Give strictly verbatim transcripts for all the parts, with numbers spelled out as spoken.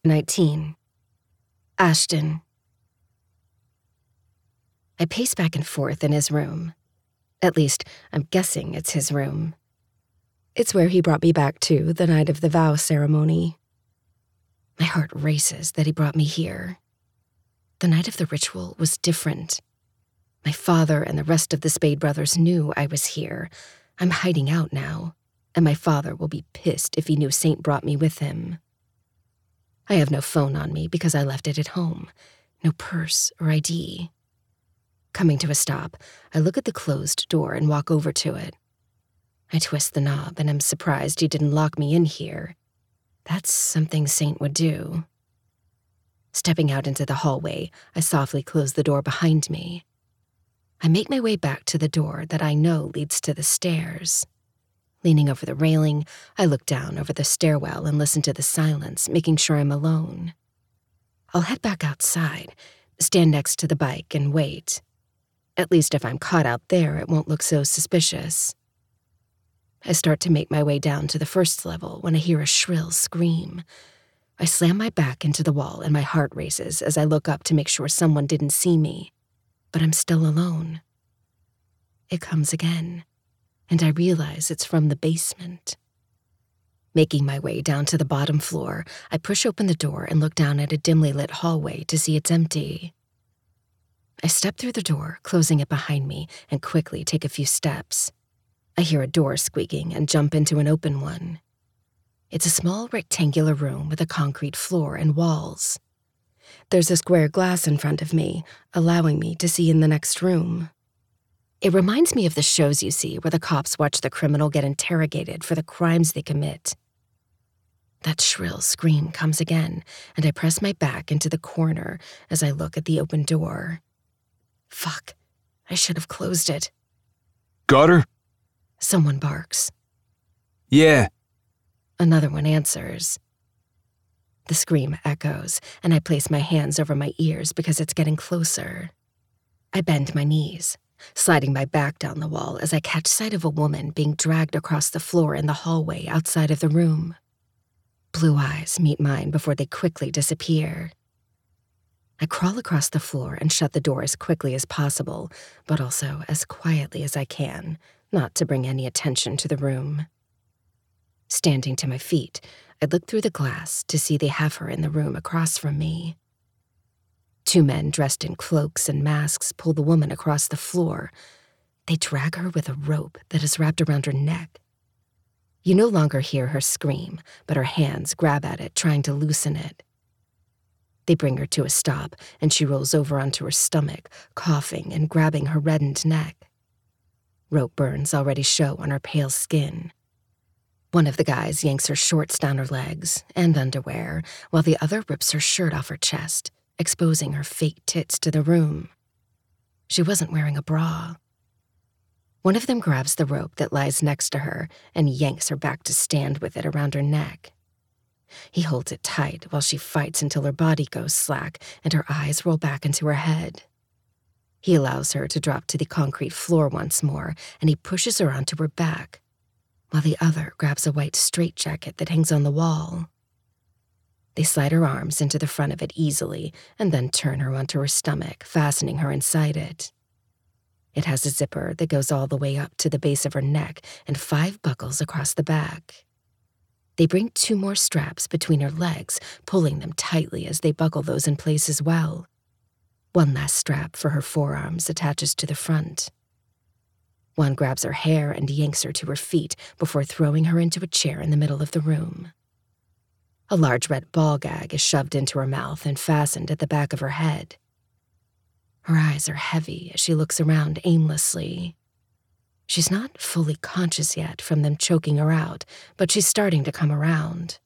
nineteen. Ashton. I pace back and forth in his room. At least, I'm guessing it's his room. It's where he brought me back to the night of the vow ceremony. My heart races that he brought me here. The night of the ritual was different. My father and the rest of the Spade brothers knew I was here. I'm hiding out now, and my father will be pissed if he knew Saint brought me with him. I have no phone on me because I left it at home. No purse or I D. Coming to a stop, I look at the closed door and walk over to it. I twist the knob and am surprised he didn't lock me in here. That's something Saint would do. Stepping out into the hallway, I softly close the door behind me. I make my way back to the door that I know leads to the stairs. Leaning over the railing, I look down over the stairwell and listen to the silence, making sure I'm alone. I'll head back outside, stand next to the bike, and wait. At least if I'm caught out there, it won't look so suspicious. I start to make my way down to the first level when I hear a shrill scream. I slam my back into the wall and my heart races as I look up to make sure someone didn't see me. But I'm still alone. It comes again, and I realize it's from the basement. Making my way down to the bottom floor, I push open the door and look down at a dimly lit hallway to see it's empty. I step through the door, closing it behind me, and quickly take a few steps. I hear a door squeaking and jump into an open one. It's a small rectangular room with a concrete floor and walls. There's a square glass in front of me, allowing me to see in the next room. It reminds me of the shows you see where the cops watch the criminal get interrogated for the crimes they commit. That shrill scream comes again, and I press my back into the corner as I look at the open door. Fuck, I should have closed it. Got her? Someone barks. Yeah. Another one answers. The scream echoes, and I place my hands over my ears because it's getting closer. I bend my knees, sliding my back down the wall as I catch sight of a woman being dragged across the floor in the hallway outside of the room. Blue eyes meet mine before they quickly disappear. I crawl across the floor and shut the door as quickly as possible, but also as quietly as I can, not to bring any attention to the room. Standing to my feet, I look through the glass to see they have her in the room across from me. Two men dressed in cloaks and masks pull the woman across the floor. They drag her with a rope that is wrapped around her neck. You no longer hear her scream, but her hands grab at it, trying to loosen it. They bring her to a stop, and she rolls over onto her stomach, coughing and grabbing her reddened neck. Rope burns already show on her pale skin. One of the guys yanks her shorts down her legs and underwear, while the other rips her shirt off her chest, exposing her fake tits to the room. She wasn't wearing a bra. One of them grabs the rope that lies next to her and yanks her back to stand with it around her neck. He holds it tight while she fights until her body goes slack and her eyes roll back into her head. He allows her to drop to the concrete floor once more, and he pushes her onto her back, while the other grabs a white straitjacket that hangs on the wall. They slide her arms into the front of it easily and then turn her onto her stomach, fastening her inside it. It has a zipper that goes all the way up to the base of her neck and five buckles across the back. They bring two more straps between her legs, pulling them tightly as they buckle those in place as well. One last strap for her forearms attaches to the front. One grabs her hair and yanks her to her feet before throwing her into a chair in the middle of the room. A large red ball gag is shoved into her mouth and fastened at the back of her head. Her eyes are heavy as she looks around aimlessly. She's not fully conscious yet from them choking her out, but she's starting to come around.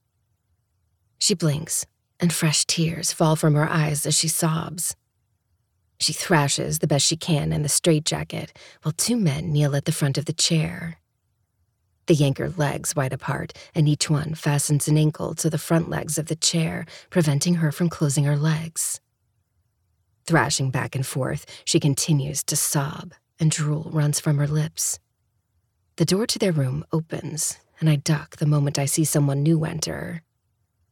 She blinks, and fresh tears fall from her eyes as she sobs. She thrashes the best she can in the straitjacket, while two men kneel at the front of the chair. They yank her legs wide apart, and each one fastens an ankle to the front legs of the chair, preventing her from closing her legs. Thrashing back and forth, she continues to sob, and drool runs from her lips. The door to their room opens, and I duck the moment I see someone new enter.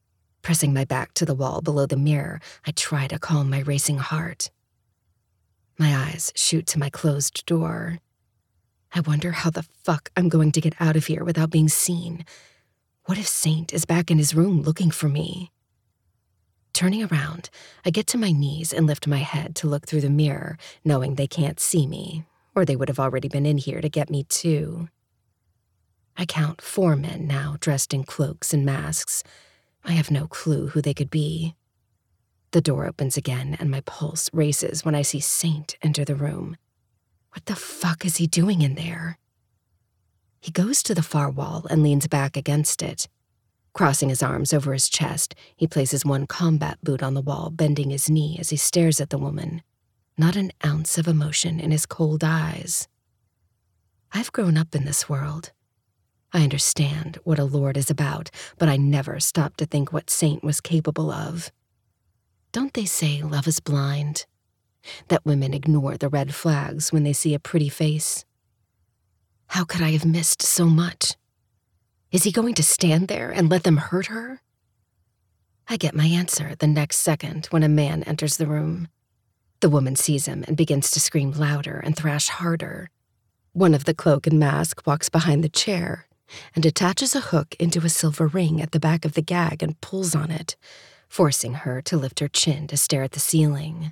Pressing my back to the wall below the mirror, I try to calm my racing heart. My eyes shoot to my closed door. I wonder how the fuck I'm going to get out of here without being seen. What if Saint is back in his room looking for me? Turning around, I get to my knees and lift my head to look through the mirror, knowing they can't see me, or they would have already been in here to get me too. I count four men now dressed in cloaks and masks. I have no clue who they could be. The door opens again and my pulse races when I see Saint enter the room. What the fuck is he doing in there? He goes to the far wall and leans back against it. Crossing his arms over his chest, he places one combat boot on the wall, bending his knee as he stares at the woman. Not an ounce of emotion in his cold eyes. I've grown up in this world. I understand what a lord is about, but I never stopped to think what Saint was capable of. Don't they say love is blind? That women ignore the red flags when they see a pretty face? How could I have missed so much? Is he going to stand there and let them hurt her? I get my answer the next second when a man enters the room. The woman sees him and begins to scream louder and thrash harder. One of the cloak and mask walks behind the chair and attaches a hook into a silver ring at the back of the gag and pulls on it, forcing her to lift her chin to stare at the ceiling.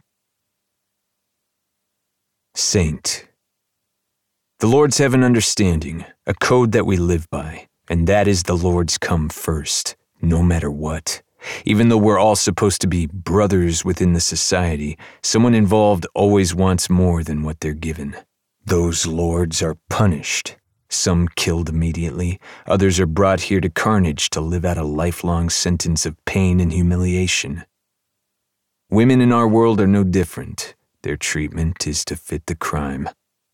Saint. The Lords have an understanding, a code that we live by, and that is the Lords come first, no matter what. Even though we're all supposed to be brothers within the society, someone involved always wants more than what they're given. Those Lords are punished. Some killed immediately, others are brought here to carnage to live out a lifelong sentence of pain and humiliation. Women in our world are no different. Their treatment is to fit the crime.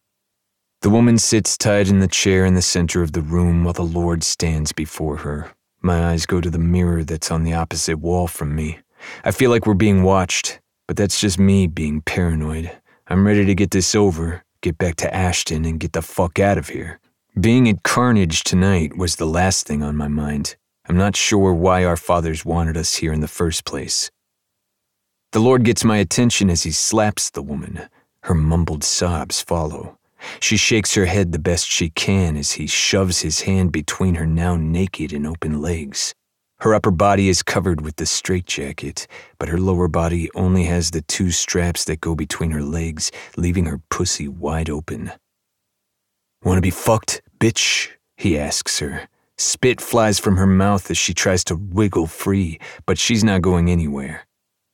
The woman sits tied in the chair in the center of the room while the Lord stands before her. My eyes go to the mirror that's on the opposite wall from me. I feel like we're being watched, but that's just me being paranoid. I'm ready to get this over, get back to Ashton, and get the fuck out of here. Being at Carnage tonight was the last thing on my mind. I'm not sure why our fathers wanted us here in the first place. The Lord gets my attention as he slaps the woman. Her mumbled sobs follow. She shakes her head the best she can as he shoves his hand between her now naked and open legs. Her upper body is covered with the straitjacket, but her lower body only has the two straps that go between her legs, leaving her pussy wide open. "Wanna be fucked, bitch?" he asks her. Spit flies from her mouth as she tries to wiggle free, but she's not going anywhere.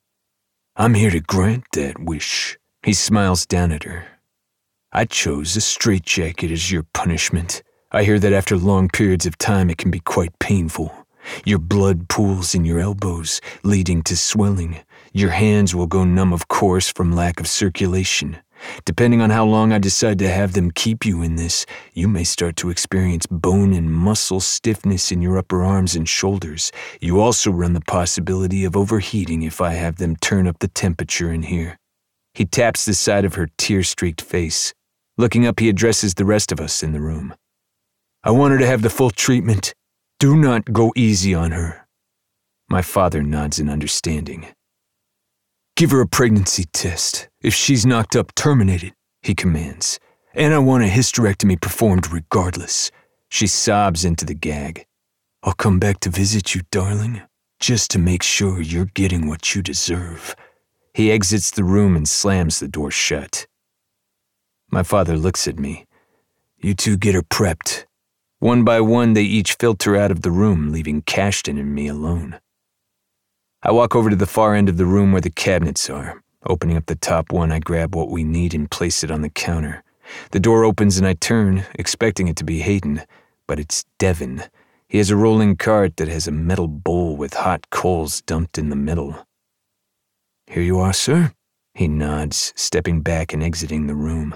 "I'm here to grant that wish." He smiles down at her. "I chose a straitjacket as your punishment. I hear that after long periods of time it can be quite painful. Your blood pools in your elbows, leading to swelling. Your hands will go numb, of course, from lack of circulation. Depending on how long I decide to have them keep you in this, you may start to experience bone and muscle stiffness in your upper arms and shoulders. You also run the possibility of overheating if I have them turn up the temperature in here." He taps the side of her tear-streaked face. Looking up, he addresses the rest of us in the room. "I want her to have the full treatment. Do not go easy on her." My father nods in understanding. "Give her a pregnancy test. If she's knocked up, terminate it," he commands. "And I want a hysterectomy performed regardless." She sobs into the gag. "I'll come back to visit you, darling, just to make sure you're getting what you deserve." He exits the room and slams the door shut. My father looks at me. "You two get her prepped." One by one, they each filter out of the room, leaving Cashton and me alone. I walk over to the far end of the room where the cabinets are. Opening up the top one, I grab what we need and place it on the counter. The door opens and I turn, expecting it to be Hayden, but it's Devin. He has a rolling cart that has a metal bowl with hot coals dumped in the middle. "Here you are, sir." He nods, stepping back and exiting the room.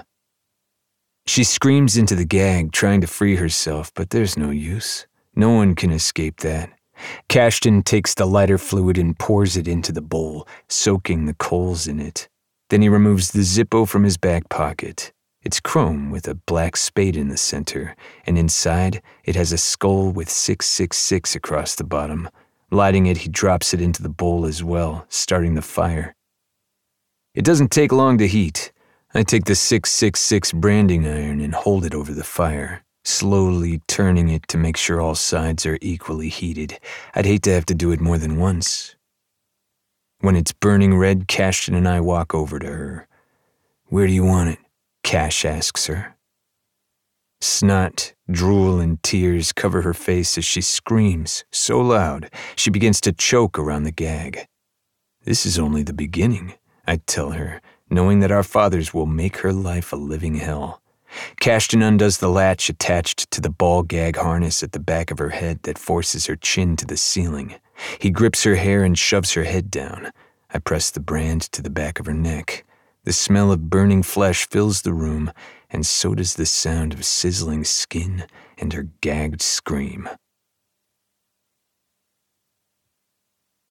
She screams into the gag, trying to free herself, but there's no use. No one can escape that. Cashton takes the lighter fluid and pours it into the bowl, soaking the coals in it. Then he removes the Zippo from his back pocket. It's chrome with a black spade in the center, and inside it has a skull with six six six across the bottom, Lighting it, he drops it into the bowl as well, starting the fire. It doesn't take long to heat. I take the six six six branding iron and hold it over the fire, slowly turning it to make sure all sides are equally heated. I'd hate to have to do it more than once. When it's burning red, Cashton and I walk over to her. "Where do you want it?" Cash asks her. Snot, drool, and tears cover her face as she screams so loud she begins to choke around the gag. This is only the beginning, I tell her, knowing that our fathers will make her life a living hell. Cashton undoes the latch attached to the ball gag harness at the back of her head that forces her chin to the ceiling. He grips her hair and shoves her head down. I press the brand to the back of her neck. The smell of burning flesh fills the room, and so does the sound of sizzling skin and her gagged scream.